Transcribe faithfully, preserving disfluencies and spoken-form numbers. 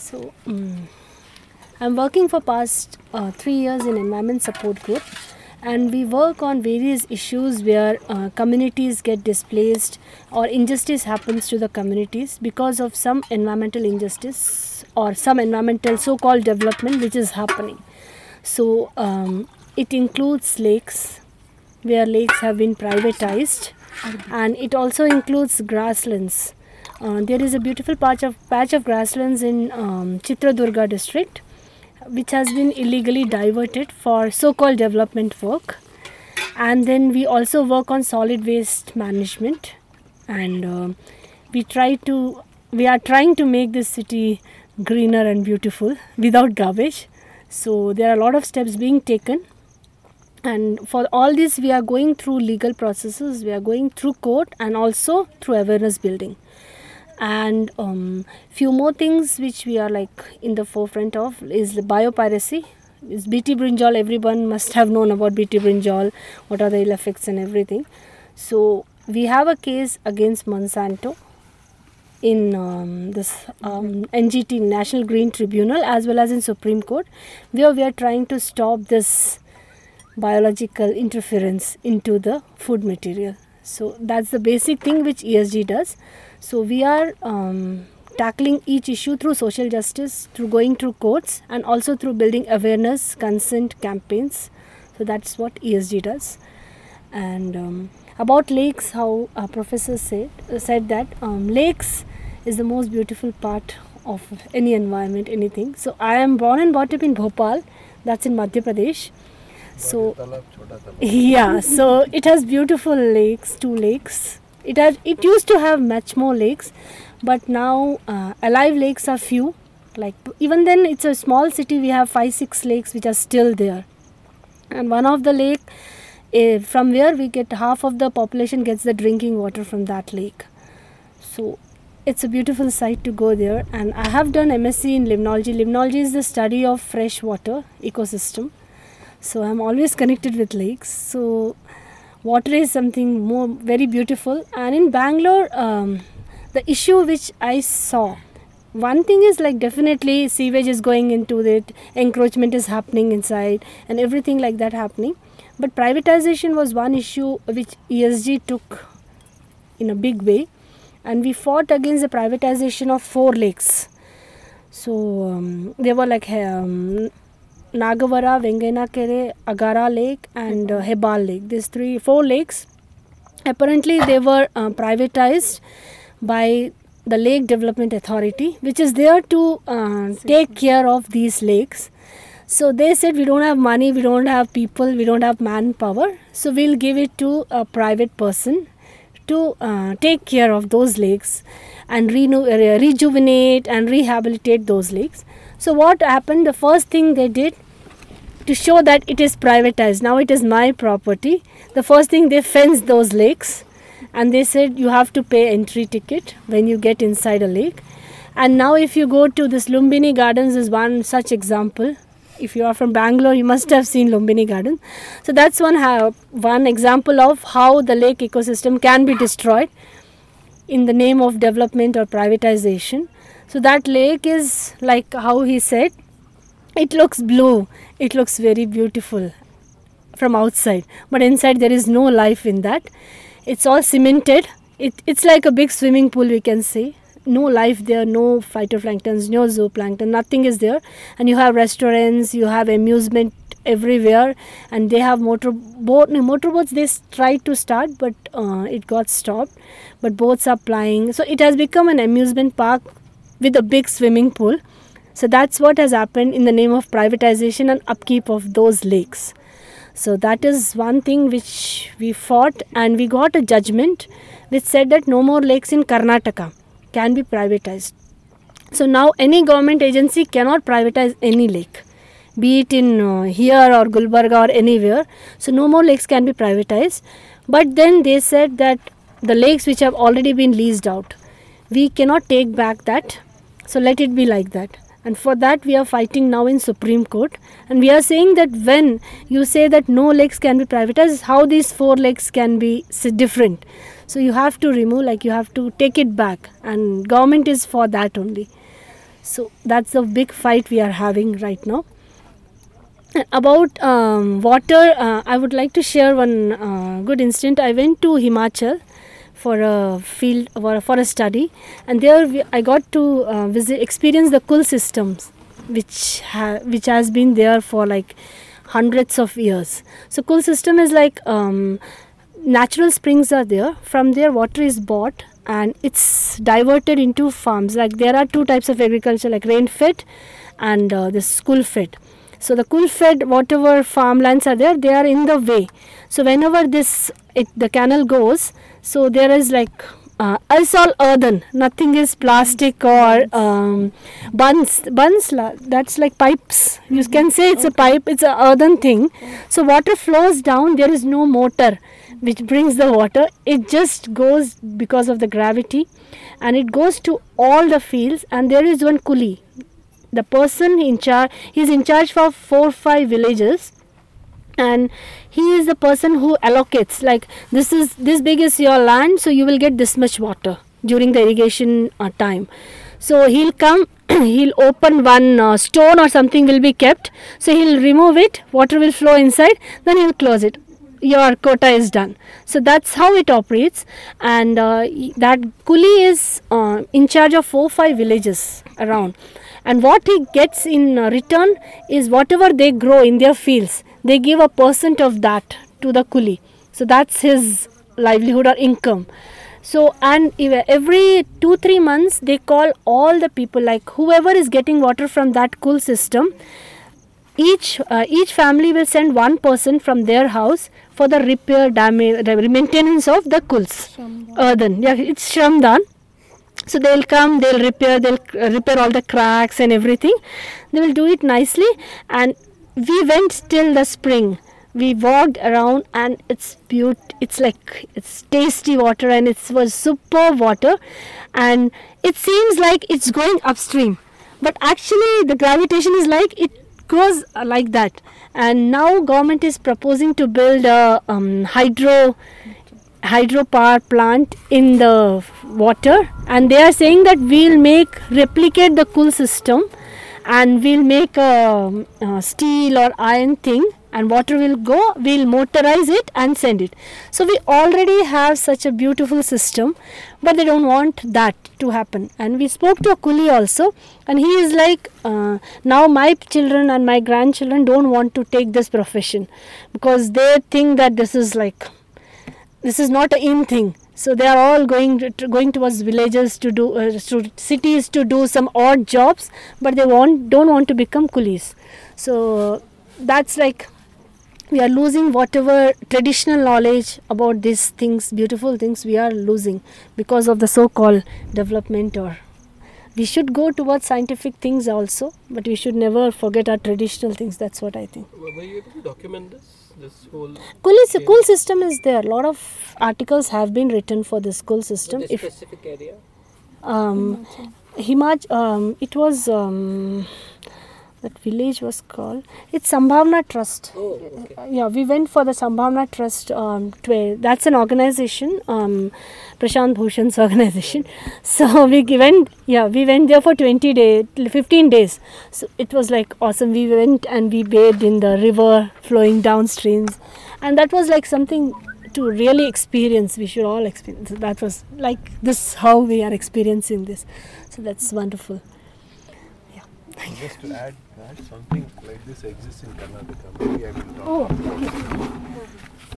So, um, I'm working for past uh, three years in environment support group, and we work on various issues where uh, communities get displaced or injustice happens to the communities because of some environmental injustice or some environmental so-called development which is happening. So, um, it includes lakes where lakes have been privatized, and it also includes grasslands. Uh, there is a beautiful patch of patch of grasslands in um, Chitradurga district, which has been illegally diverted for so-called development work. And then we also work on solid waste management, and uh, we try to we are trying to make this city greener and beautiful without garbage. So there are a lot of steps being taken, and for all this we are going through legal processes, we are going through court and also through awareness building. And um, few more things which we are like in the forefront of is the biopiracy. Is B T brinjal, everyone must have known about B T brinjal, what are the ill effects and everything. So we have a case against Monsanto in um, this um, N G T, National Green Tribunal, as well as in Supreme Court, where we are trying to stop this biological interference into the food material. So that's the basic thing which E S G does. So we are um, tackling each issue through social justice, through going through courts, and also through building awareness, consent campaigns. So that's what E S G does. And um, about lakes, how a professor said uh, said that um, lakes is the most beautiful part of any environment, anything. So I am born and brought up in Bhopal, that's in Madhya Pradesh. So yeah, so it has beautiful lakes, two lakes. It had it used to have much more lakes, but now uh, alive lakes are few. Like even then, it's a small city. We have five six lakes which are still there, and one of the lake uh, from where we get half of the population gets the drinking water from that lake. So it's a beautiful sight to go there. And I have done M S c in limnology. Limnology is the study of fresh water ecosystem. So I'm always connected with lakes. So water is something more very beautiful. And in Bangalore, um, the issue which I saw, one thing is like definitely sewage is going into it, encroachment is happening inside, and everything like that happening. But privatization was one issue which E S G took in a big way, and we fought against the privatization of four lakes. So um, they were like um, Nagavara, Vengena Kere, Agara Lake, and uh, Hebal Lake. These three, four lakes. Apparently, they were uh, privatized by the Lake Development Authority, which is there to uh, take care of these lakes. So they said, we don't have money, we don't have people, we don't have manpower. So we'll give it to a private person to uh, take care of those lakes and renew, uh, rejuvenate and rehabilitate those lakes. So what happened, the first thing they did to show that it is privatized, now it is my property, the first thing they fenced those lakes, and they said you have to pay entry ticket when you get inside a lake. And now if you go to this Lumbini Gardens is one such example. If you are from Bangalore, you must have seen Lumbini Garden. So that's one, uh, one example of how the lake ecosystem can be destroyed in the name of development or privatization. So that lake is like how he said, it looks blue, it looks very beautiful from outside, but inside there is no life in that. It's all cemented. It, it's like a big swimming pool, we can say. No life there, no phytoplanktons, no zooplankton, nothing is there. And you have restaurants, you have amusement everywhere, and they have motor boat motorboats. They tried to start, but uh, it got stopped. But boats are plying, so it has become an amusement park with a big swimming pool. So that's what has happened in the name of privatization and upkeep of those lakes. So that is one thing which we fought, and we got a judgment which said that no more lakes in Karnataka can be privatized. So now any government agency cannot privatize any lake, be it in uh, here or Gulbarga or anywhere. So no more lakes can be privatized. But then they said that the lakes which have already been leased out, we cannot take back that. So let it be like that. And for that we are fighting now in Supreme Court. And we are saying that when you say that no lakes can be privatized, how these four lakes can be different. So you have to remove, like you have to take it back. And government is for that only. So that's the big fight we are having right now. About um, water, uh, I would like to share one uh, good incident. I went to Himachal for a field for, for a study, and there we, I got to uh, visit experience the Kul systems, which ha- which has been there for like hundreds of years. So Kul system is like um, natural springs are there. From there, water is bought and it's diverted into farms. Like there are two types of agriculture, like rain fed and uh, this Kul fed. So the Kul fed whatever farmlands are there, they are in the way. So whenever this it, the canal goes, so there is like uh, it's all earthen. Nothing is plastic or um, buns. Buns la, that's like pipes. You can say it's a pipe. It's a earthen thing. So water flows down. There is no motor which brings the water. It just goes because of the gravity, and it goes to all the fields. And there is one coolie. The person in charge, he's in charge for four five villages, and he is the person who allocates, like this is this big is your land, so you will get this much water during the irrigation uh, time. So he'll come, he'll open one uh, stone or something will be kept, so he'll remove it, water will flow inside, then he'll close it, your quota is done. So that's how it operates. And uh, that coolie is uh, in charge of four five villages around. And what he gets in return is whatever they grow in their fields, they give a percent of that to the coolie. So that's his livelihood or income. So, and every two three months they call all the people, like whoever is getting water from that Kul system, each uh, each family will send one person from their house for the repair, damage, maintenance of the Kuls. Earthen, yeah, it's Shramdan. So they'll come, they'll repair, they'll repair all the cracks and everything. They will do it nicely. And we went till the spring. We walked around, and it's beautiful. It's like it's tasty water, and it was superb water. And it seems like it's going upstream, but actually the gravitation is like it goes like that. And now government is proposing to build a um, hydro. hydropower plant in the water, and they are saying that we'll make replicate the Kul system, and we'll make a, a steel or iron thing, and water will go, we'll motorize it and send it. So we already have such a beautiful system, but they don't want that to happen. And we spoke to a coolie also, and he is like uh, now my children and my grandchildren don't want to take this profession because they think that this is like this is not a in thing. So they are all going to, to, going towards villages to do uh, to cities to do some odd jobs, but they want don't want to become coolies. So that's like we are losing whatever traditional knowledge about these things, beautiful things we are losing because of the so-called development. Or we should go towards scientific things also, but we should never forget our traditional things. That's what I think. Were you able to document this? This whole Kul, is, Kul system is there. A lot of articles have been written for this Kul system. This if, specific area? Um, Himach, um, it was, um, that village was called, it's Sambhavna Trust. Oh, okay. Yeah, we went for the Sambhavna Trust. Um, to, that's an organization, um, Prashant Bhushan's organization. So we went, yeah, we went there for twenty days, fifteen days. So it was like awesome. We went and we bathed in the river flowing downstreams, and that was like something to really experience. We should all experience. That was like this how we are experiencing this. So that's wonderful. Yeah. Just to add that something like this exists in Karnataka. Maybe I will talk. Oh.